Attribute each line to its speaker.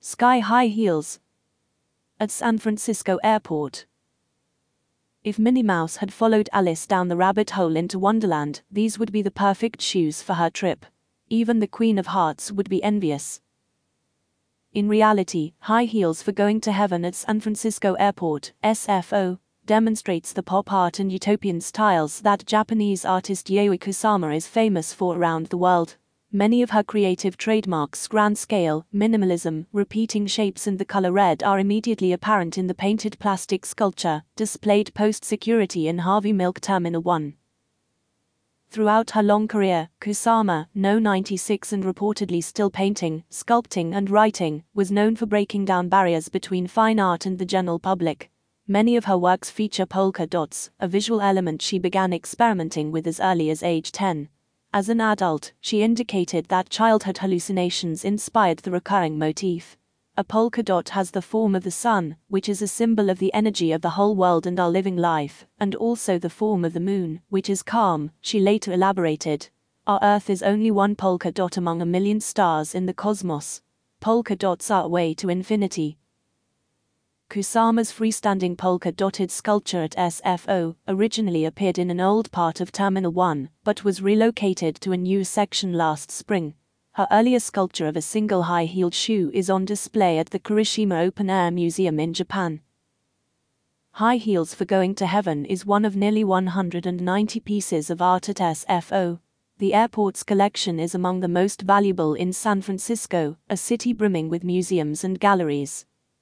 Speaker 1: Sky-high heels. At San Francisco Airport. If Minnie Mouse had followed Alice down the rabbit hole into Wonderland, these would be the perfect shoes for her trip. Even the Queen of Hearts would be envious. In reality, high heels for going to heaven at San Francisco Airport, SFO, demonstrates the pop art and utopian styles that Japanese artist Yayoi Kusama is famous for around the world. Many of her creative trademarks, grand scale, minimalism, repeating shapes and the color red, are immediately apparent in the painted plastic sculpture displayed post-security in Harvey Milk Terminal 1. Throughout her long career, Kusama, now 96 and reportedly still painting, sculpting and writing, was known for breaking down barriers between fine art and the general public. Many of her works feature polka dots, a visual element she began experimenting with as early as age 10. As an adult, she indicated that childhood hallucinations inspired the recurring motif. A polka dot has the form of the sun, which is a symbol of the energy of the whole world and our living life, and also the form of the moon, which is calm. She later elaborated, "Our Earth is only one polka dot among a million stars in the cosmos. Polka dots are a way to infinity." Kusama's freestanding polka-dotted sculpture at SFO originally appeared in an old part of Terminal 1, but was relocated to a new section last spring. Her earlier sculpture of a single high-heeled shoe is on display at the Kurishima Open Air Museum in Japan. High Heels for Going to Heaven is one of nearly 190 pieces of art at SFO. The airport's collection is among the most valuable in San Francisco, a city brimming with museums and galleries.